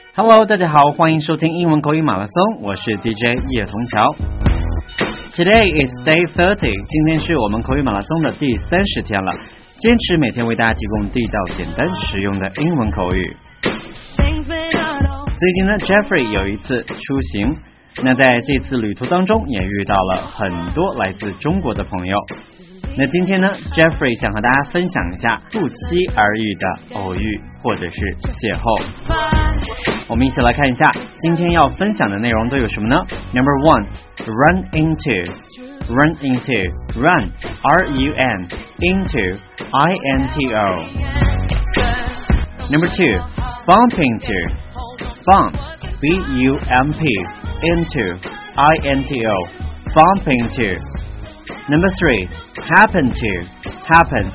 Hello， 大家好，欢迎收听英文口语马拉松，我是 DJ 叶童桥。Today is day 30， 今天是我们口语马拉松的第30天了，坚持每天为大家提供地道、简单、实用的英文口语。最近呢 ，Jeffrey 有一次出行，那在这次旅途当中也遇到了很多来自中国的朋友。那今天呢 ，Jeffrey 想和大家分享一下不期而遇的偶遇或者是邂逅。我们一起来看一下今天要分享的内容都有什么呢 ？Number one, run into, run into, run, R-U-N, into, I-N-T-O. Number two, bump into, bump, B-U-M-P, into, I-N-T-O, bump into.Number three, happen to, happen,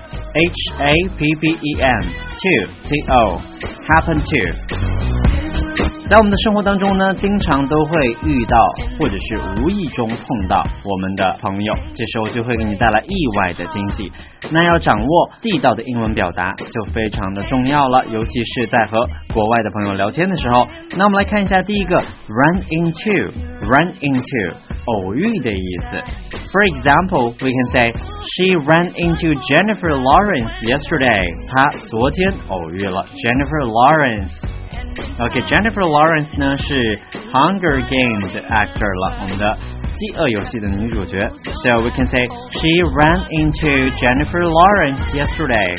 H-A-P-P-E-N, to, T-O, happen to. 在我们的生活当中呢，经常都会遇到或者是无意中碰到我们的朋友，这时候就会给你带来意外的惊喜。那要掌握地道的英文表达就非常的重要了，尤其是在和国外的朋友聊天的时候。那我们来看一下第一个 run into, run into 偶遇的意思。For example, we can say she ran into Jennifer Lawrence yesterday. 她昨天偶遇了 Jennifer Lawrence。OK, Jennifer Lawrence 呢是 Hunger Games 的 actor 了，我们的饥饿游戏的女主角。So we can say she ran into Jennifer Lawrence yesterday.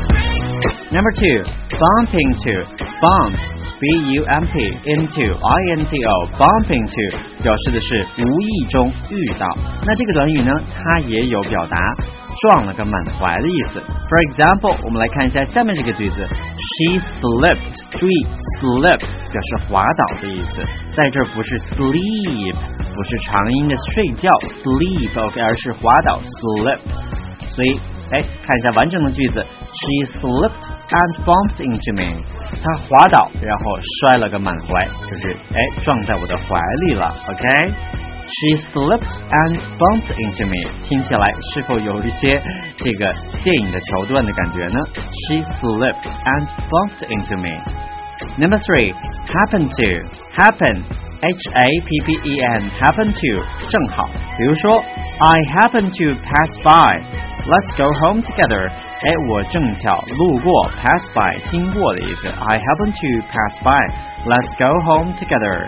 Number two, bump into, bump, B-U-M-P, into, I-N-T-O, bump into 表示的是无意中遇到。那这个短语呢，它也有表达撞了个满怀的意思。For example, 我们来看一下下面这个句子 She slipped, 注意 slip 表示滑倒的意思，在这儿不是 sleep， 不是长音的睡觉 sleep OK， 而是滑倒 slip。 所以看一下完整的句子 She slipped and bumped into me， 她滑倒然后摔了个满怀，就是撞在我的怀里了 OK。She slipped and bumped into me， 听起来是否有一些这个电影的桥段的感觉呢 ？She slipped and bumped into me. Number three, happen to, happen, H-A-P-P-E-N, happen to 正好，比如说 I happen to pass by, let's go home together. 我正巧路过 pass by 经过的意思 I happen to pass by, let's go home together.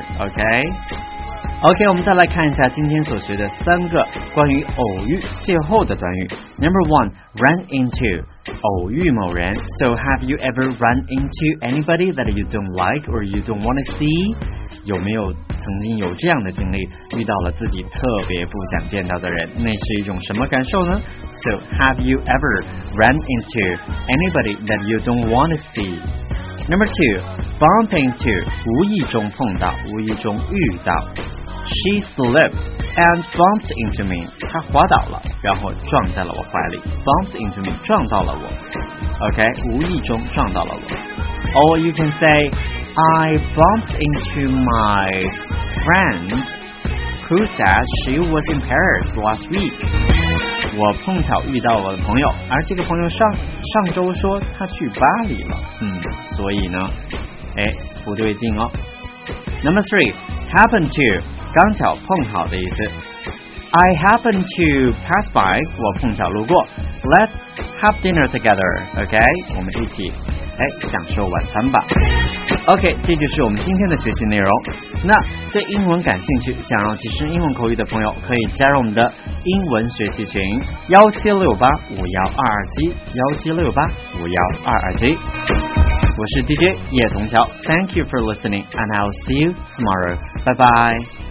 OK, 我们再来看一下今天所学的3个关于偶遇邂逅的短语。Number one, run into 偶遇某人。 So have you ever run into anybody that you don't like or you don't want to see？ 有没有曾经有这样的经历，遇到了自己特别不想见到的人，那是一种什么感受呢？ So have you ever run into anybody that you don't want to see？Number two, bump into 无意中碰到，无意中遇到。She slipped and bumped into me. 她滑倒了，然后撞在了我怀里。Bumped into me 撞到了我。OK， 无意中撞到了我。Or you can say I bumped into my friend who said she was in Paris last week. 我碰巧遇到我的朋友，而这个朋友上周说他去巴黎了。所以呢，不对劲哦。Number three, happen to 刚巧碰好的意思。I happen to pass by 我碰巧路过。 Let's have dinner together. OK， 我们一起享受晚餐吧。 OK， 这就是我们今天的学习内容。那对英文感兴趣，想要提升英文口语的朋友，可以加入我们的英文学习群1768512271，1768512271。我是 DJ 叶童桥 ，Thank you for listening, and I'll see you tomorrow. Bye bye.